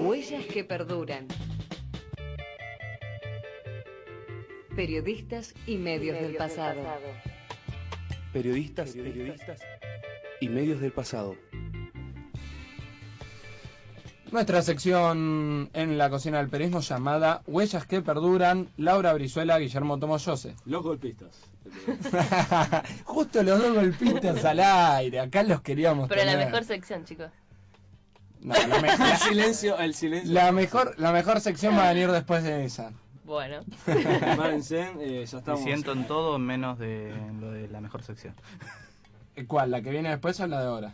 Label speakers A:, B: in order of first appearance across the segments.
A: Huellas que perduran. Periodistas y medios del pasado.
B: Periodistas y medios del pasado.
C: Nuestra sección en la cocina del periodismo llamada Huellas que perduran, Laura Brizuela, Guillermo Tomoyose.
D: Los golpistas.
C: Justo los dos golpistas al aire, acá los queríamos
E: Pero
C: tener.
E: la mejor sección, chicos.
C: No, la mejor,
D: El silencio.
C: la mejor sección va a venir después de esa.
E: Bueno.
D: Prepárense, ya estamos.
F: Siento en todo menos de lo de la mejor sección.
C: ¿Cuál? ¿La que viene después o la de ahora?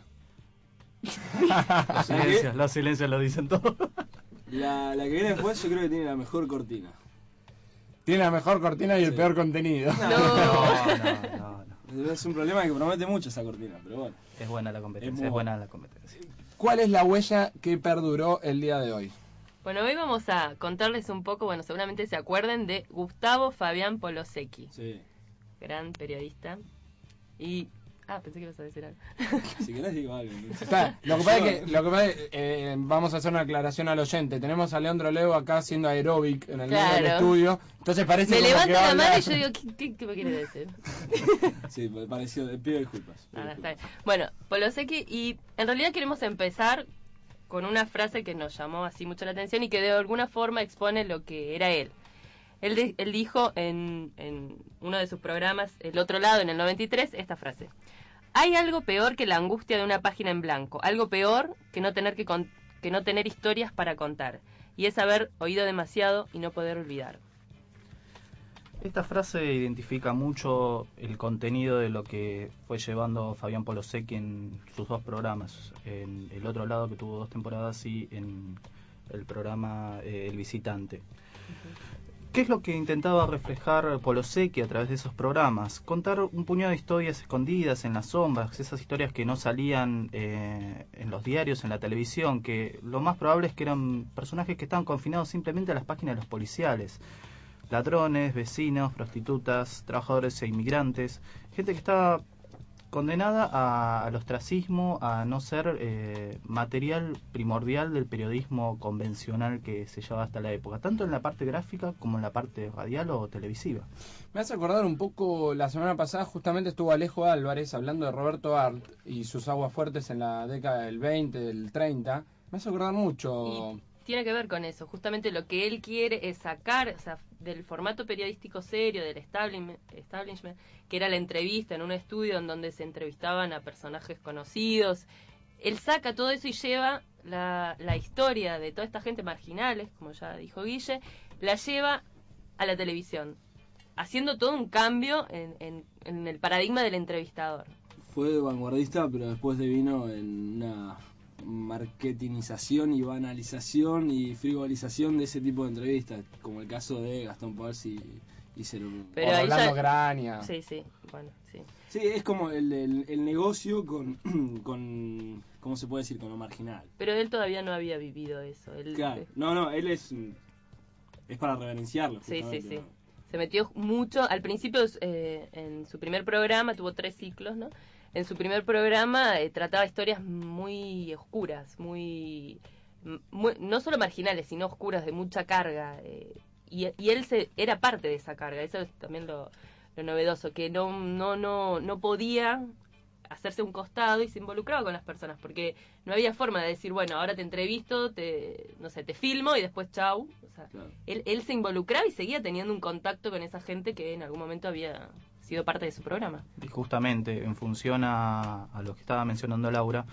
F: Los silencios lo dicen todo.
D: La que viene después yo creo que tiene la mejor cortina.
C: Tiene la mejor cortina y el peor contenido.
F: No.
D: Es un problema que promete mucho esa cortina, pero bueno.
F: Es buena la competencia,
C: ¿Cuál es la huella que perduró el día de hoy?
E: Bueno, hoy vamos a contarles un poco, bueno, seguramente se acuerden de Gustavo Fabián Polosecchi.
D: Sí.
E: Gran periodista. Y... pensé que ibas a decir algo.
D: Si querés digo algo.
C: Lo que pasa es que vamos a hacer una aclaración al oyente. Tenemos a Leandro Leo acá haciendo aeróbic en el medio del estudio. Entonces parece
E: me
C: como
E: levanta
C: que
E: la
C: habla...
E: mano y yo digo, ¿qué me quiere decir?
D: Sí, me pareció, pido disculpas.
E: Está bien. Bueno, Polosecchi, y en realidad queremos empezar con una frase que nos llamó así mucho la atención y que de alguna forma expone lo que era él. Él dijo en uno de sus programas, El Otro Lado, en el 93, esta frase: hay algo peor que la angustia de una página en blanco, algo peor que no tener historias para contar, y es haber oído demasiado y no poder olvidar.
F: Esta frase identifica mucho el contenido de lo que fue llevando Fabián Polosecchi en sus dos programas, en El Otro Lado, que tuvo 2 temporadas, y en el programa El Visitante. ¿Qué es lo que intentaba reflejar Polosecchi a través de esos programas? Contar un puñado de historias escondidas en las sombras, esas historias que no salían en los diarios, en la televisión, que lo más probable es que eran personajes que estaban confinados simplemente a las páginas de los policiales. Ladrones, vecinos, prostitutas, trabajadores e inmigrantes, gente que estaba condenada al ostracismo, a no ser material primordial del periodismo convencional que se llevaba hasta la época, tanto en la parte gráfica como en la parte radial o televisiva.
C: Me hace acordar un poco, la semana pasada justamente estuvo Alejo Álvarez hablando de Roberto Arlt y sus aguas fuertes en la década del 20, del 30. Me hace acordar mucho...
E: Y tiene que ver con eso, justamente lo que él quiere es sacar, o sea, del formato periodístico serio, del establishment, que era la entrevista en un estudio en donde se entrevistaban a personajes conocidos. Él saca todo eso y lleva la historia de toda esta gente marginales, como ya dijo Guille, la lleva a la televisión, haciendo todo un cambio en el paradigma del entrevistador.
D: Fue vanguardista, pero después devino en una marketingización y banalización y frivolización de ese tipo de entrevistas, como el caso de Gastón Pauls y
E: pero
C: Orlando Graña.
E: Sí, bueno, sí.
D: Sí, es como el negocio con ¿cómo se puede decir? Con lo marginal.
E: Pero él todavía no había vivido eso.
D: Claro, no, él es para reverenciarlo.
E: Sí. Se metió mucho, al principio en su primer programa, tuvo 3 ciclos, ¿no? En su primer programa trataba historias muy oscuras, muy no solo marginales, sino oscuras, de mucha carga. Y él era parte de esa carga, eso es también lo novedoso, que no podía hacerse un costado y se involucraba con las personas, porque no había forma de decir, bueno, ahora te entrevisto, te filmo y después chau. O sea, claro. Él se involucraba y seguía teniendo un contacto con esa gente que en algún momento había sido parte de su programa.
F: Y justamente en función a lo que estaba mencionando Laura,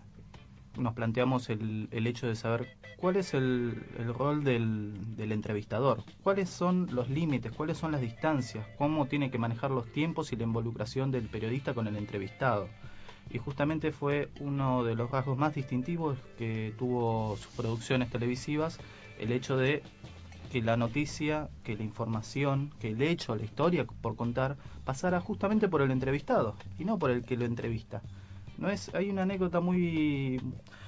F: nos planteamos el hecho de saber cuál es el rol del entrevistador, cuáles son los límites, cuáles son las distancias, cómo tiene que manejar los tiempos y la involucración del periodista con el entrevistado. Y justamente fue uno de los rasgos más distintivos que tuvo sus producciones televisivas, el hecho de que la noticia, que la información, que el hecho, la historia por contar, pasara justamente por el entrevistado y no por el que lo entrevista. Hay una anécdota muy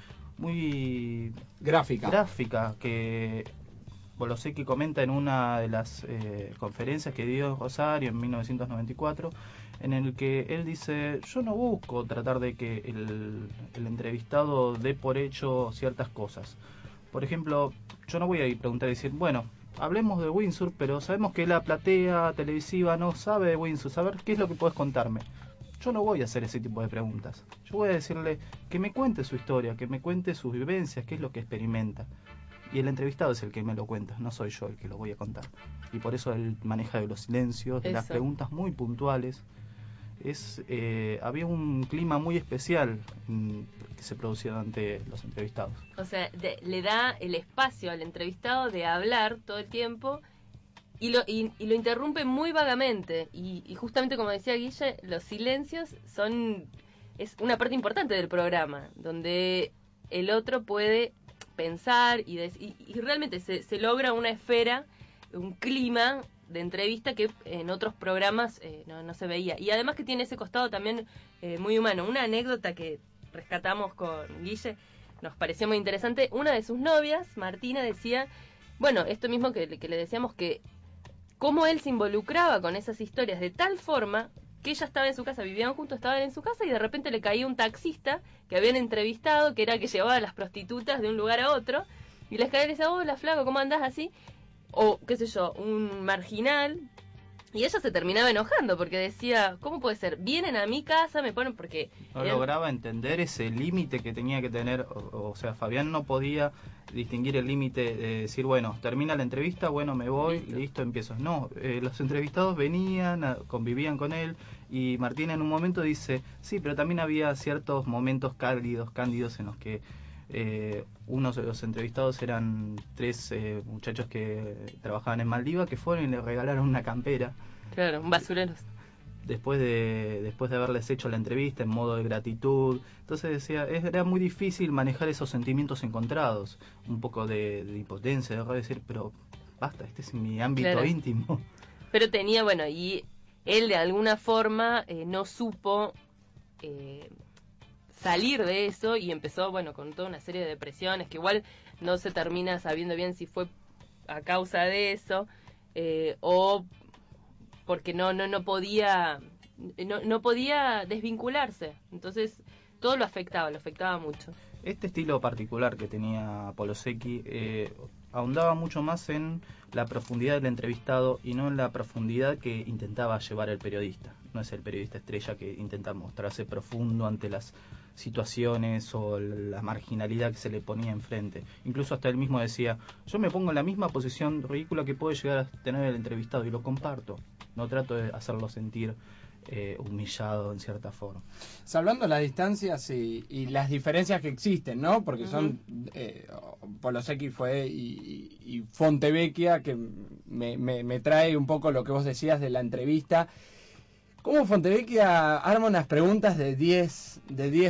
F: gráfica que Polosecchi comenta en una de las conferencias que dio en Rosario en 1994, en el que él dice: yo no busco tratar de que el entrevistado dé por hecho ciertas cosas. Por ejemplo, yo no voy a ir a preguntar y decir, bueno, hablemos de Windsor, pero sabemos que la platea televisiva no sabe de Windsor, saber qué es lo que puedes contarme. Yo no voy a hacer ese tipo de preguntas. Yo voy a decirle que me cuente su historia, que me cuente sus vivencias, qué es lo que experimenta. Y el entrevistado es el que me lo cuenta, no soy yo el que lo voy a contar. Y por eso él maneja de los silencios, de las preguntas muy puntuales. Había un clima muy especial que se producía ante los entrevistados.
E: O sea, le da el espacio al entrevistado de hablar todo el tiempo y lo interrumpe muy vagamente. Y justamente como decía Guille, los silencios es una parte importante del programa, donde el otro puede pensar y realmente se logra una esfera, un clima de entrevista que en otros programas no se veía. Y además que tiene ese costado también muy humano. Una anécdota que rescatamos con Guille, nos pareció muy interesante. Una de sus novias, Martina, decía, bueno, esto mismo que le decíamos, que cómo él se involucraba con esas historias de tal forma que ella estaba en su casa, vivían juntos, estaban en su casa y de repente le caía un taxista que habían entrevistado, que era que llevaba a las prostitutas de un lugar a otro, y les caía y le decía, hola flaco, ¿cómo andás así? O, qué sé yo, un marginal, y ella se terminaba enojando porque decía, ¿cómo puede ser? Vienen a mi casa, me ponen porque...
F: No lograba entender ese límite que tenía que tener, o sea, Fabián no podía distinguir el límite de decir, bueno, termina la entrevista, bueno, me voy, listo empiezo. No, los entrevistados venían, convivían con él, y Martina en un momento dice, sí, pero también había ciertos momentos cándidos en los que unos de los entrevistados eran 3 muchachos que trabajaban en Maldiva, que fueron y le regalaron una campera.
E: Claro, un basurero.
F: Después de haberles hecho la entrevista en modo de gratitud. Entonces decía, era muy difícil manejar esos sentimientos encontrados, un poco de impotencia, de decir, pero basta, este es mi ámbito íntimo.
E: Pero tenía, bueno, y él de alguna forma no supo salir de eso y empezó, bueno, con toda una serie de depresiones que igual no se termina sabiendo bien si fue a causa de eso o porque no podía desvincularse. Entonces todo lo afectaba mucho.
F: Este estilo particular que tenía Polosecchi ahondaba mucho más en la profundidad del entrevistado y no en la profundidad que intentaba llevar el periodista. No es el periodista estrella que intenta mostrarse profundo ante las situaciones o la marginalidad que se le ponía enfrente. Incluso hasta él mismo decía, yo me pongo en la misma posición ridícula que puede llegar a tener el entrevistado y lo comparto. No trato de hacerlo sentir humillado en cierta forma.
C: Salvando las distancias y las diferencias que existen, ¿no? Porque son Polosecchi fue y Fontevecchia, que me trae un poco lo que vos decías de la entrevista. ¿Cómo Fontevecchia arma unas preguntas de 10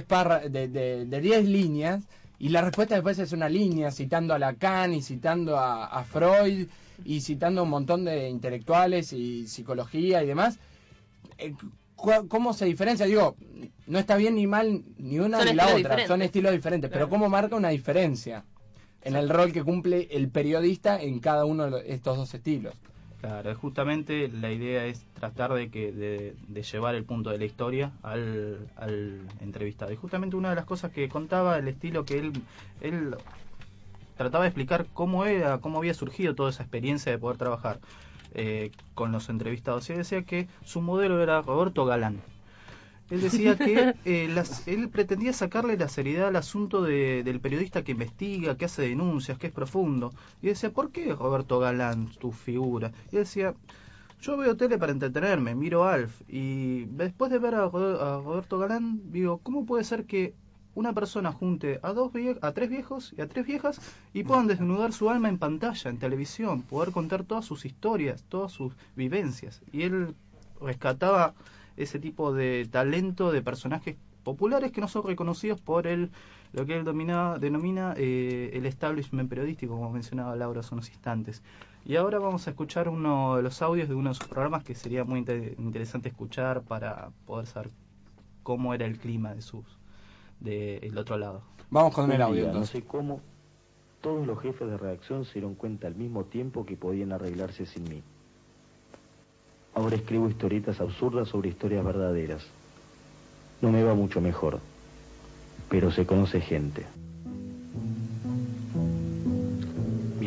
C: líneas y la respuesta después es una línea, citando a Lacan y citando a Freud y citando a un montón de intelectuales y psicología y demás? ¿Cómo se diferencia? Digo, no está bien ni mal ni una ni la otra, diferentes. Son estilos diferentes, claro. Pero ¿cómo marca una diferencia en el rol que cumple el periodista en cada uno de estos dos estilos?
F: Claro, justamente la idea es tratar de llevar el punto de la historia al entrevistado. Y justamente una de las cosas que contaba, el estilo que él trataba de explicar cómo había surgido toda esa experiencia de poder trabajar con los entrevistados. Y él decía que su modelo era Roberto Galán. Él decía que él pretendía sacarle la seriedad al asunto del periodista que investiga, que hace denuncias, que es profundo. Y decía, ¿por qué Roberto Galán, tu figura? Y él decía, yo veo tele para entretenerme, miro Alf. Y después de ver a Roberto Galán, digo, ¿cómo puede ser que una persona junte a 3 viejos y a 3 viejas y puedan desnudar su alma en pantalla, en televisión, poder contar todas sus historias, todas sus vivencias? Y él rescataba ese tipo de talento de personajes populares que no son reconocidos por lo que él denomina el establishment periodístico, como mencionaba Laura hace unos instantes. Y ahora vamos a escuchar uno de los audios de uno de sus programas que sería muy interesante escuchar para poder saber cómo era el clima del otro lado.
C: Vamos con el audio.
G: No sé cómo todos los jefes de redacción se dieron cuenta al mismo tiempo que podían arreglarse sin mí. Ahora escribo historietas absurdas sobre historias verdaderas. No me va mucho mejor, pero se conoce gente.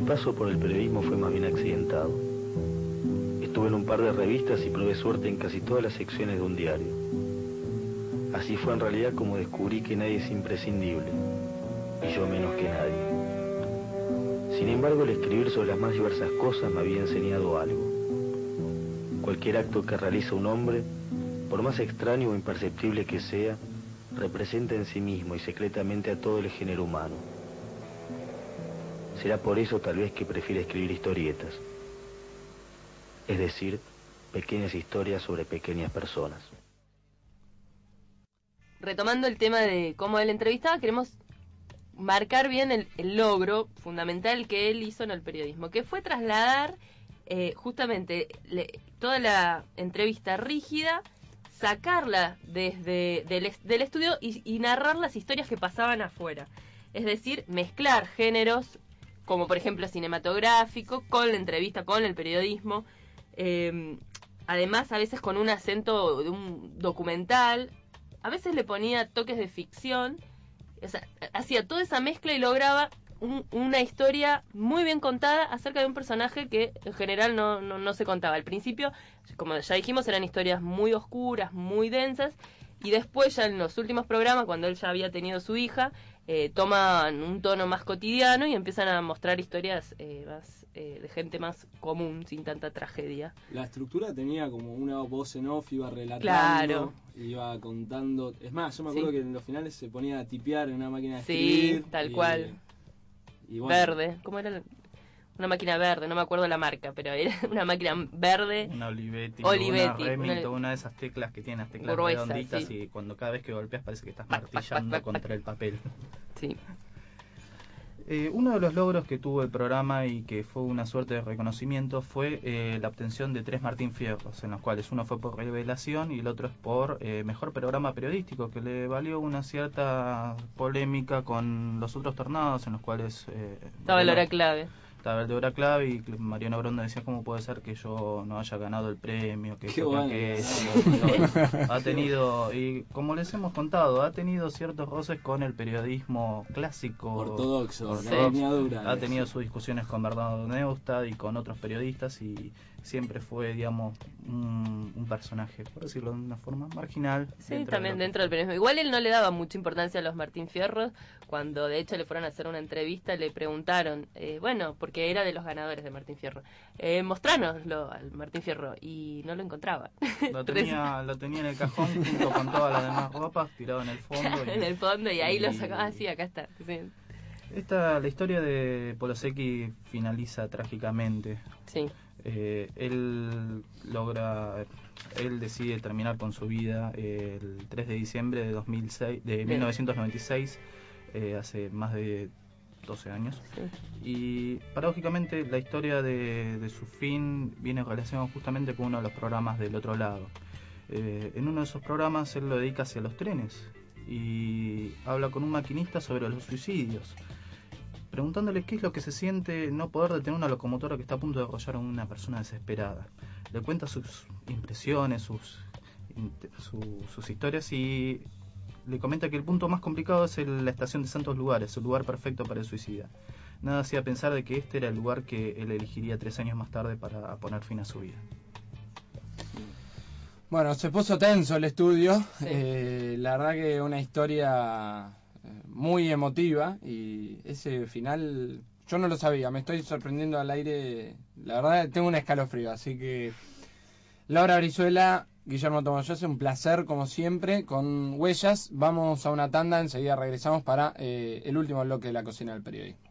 G: paso por el periodismo fue más bien accidentado. Estuve en un par de revistas y probé suerte en casi todas las secciones de un diario. Así fue en realidad como descubrí que nadie es imprescindible, y yo menos que nadie. Sin embargo, el escribir sobre las más diversas cosas me había enseñado algo. Cualquier acto que realiza un hombre, por más extraño o imperceptible que sea, representa en sí mismo y secretamente a todo el género humano. Será por eso tal vez que prefiere escribir historietas, es decir, pequeñas historias sobre pequeñas personas.
E: Retomando el tema de cómo él entrevistaba, queremos marcar bien el logro fundamental que él hizo en el periodismo, que fue trasladar justamente toda la entrevista rígida, sacarla desde del estudio y narrar las historias que pasaban afuera. Es decir, mezclar géneros, como por ejemplo cinematográfico, con la entrevista, con el periodismo. Además, a veces con un acento de un documental, a veces le ponía toques de ficción, o sea, hacía toda esa mezcla y lograba una historia muy bien contada acerca de un personaje que en general no se contaba. Al principio, como ya dijimos, eran historias muy oscuras, muy densas, y después ya en los últimos programas, cuando él ya había tenido su hija, toman un tono más cotidiano y empiezan a mostrar historias más de gente más común, sin tanta tragedia.
D: La estructura tenía como una voz en off, iba relatando,
E: claro,
D: iba contando. Es más, yo me acuerdo que en los finales se ponía a tipear en una máquina de
E: sí,
D: escribir.
E: Tal cual.
D: Y bueno,
E: verde, ¿cómo era? Una máquina verde, no me acuerdo la marca, pero era una máquina verde.
F: Una Olivetti,
E: Olivetti,
F: una Remington, una de esas teclas que tiene las teclas
E: gruesa,
F: redonditas,
E: sí.
F: Y cuando cada vez que golpeas parece que estás martillando contra el papel.
E: Sí.
F: Uno de los logros que tuvo el programa y que fue una suerte de reconocimiento fue la obtención de 3 Martín Fierros, en los cuales uno fue por revelación y el otro es por mejor programa periodístico, que le valió una cierta polémica con los otros tornados en los cuales
E: estaba la hora clave.
F: Estaba el de hora clave y Mariano Bronda decía cómo puede ser que yo no haya ganado el premio, que ha tenido, y como les hemos contado, ha tenido ciertos roces con el periodismo clásico
D: ortodoxo.
F: Ha tenido sus discusiones con Bernardo Neustadt y con otros periodistas y siempre fue, digamos, un personaje, por decirlo de una forma, marginal.
E: Sí, también dentro del periodismo. Igual él no le daba mucha importancia a los Martín Fierros. Cuando de hecho le fueron a hacer una entrevista, le preguntaron, bueno, porque era de los ganadores de Martín Fierro, mostránoslo al Martín Fierro, y no lo encontraba.
F: Lo tenía en el cajón junto con todas las demás ropas, tirado en el fondo.
E: En el fondo, y ahí lo sacaba así, acá está. Sí.
F: La historia de Polosecchi finaliza trágicamente.
E: Sí.
F: Él decide terminar con su vida el 3 de diciembre de 1996, hace más de 12 años. Sí. Y paradójicamente la historia de su fin viene relacionada justamente con uno de los programas del otro lado. En uno de esos programas él lo dedica hacia los trenes y habla con un maquinista sobre los suicidios, preguntándole qué es lo que se siente no poder detener una locomotora que está a punto de arrollar a una persona desesperada. Le cuenta sus impresiones, sus historias, y le comenta que el punto más complicado es la estación de Santos Lugares, el lugar perfecto para el suicida. Nada hacía pensar de que este era el lugar que él elegiría 3 años más tarde para poner fin a su vida.
C: Bueno, se puso tenso el estudio.
E: Sí.
C: La verdad que una historia muy emotiva, y ese final yo no lo sabía, me estoy sorprendiendo al aire, la verdad tengo un escalofrío, así que Laura Brizuela, Guillermo Tomayoso, un placer como siempre con Huellas. Vamos a una tanda, enseguida regresamos para el último bloque de La Cocina del Periodismo.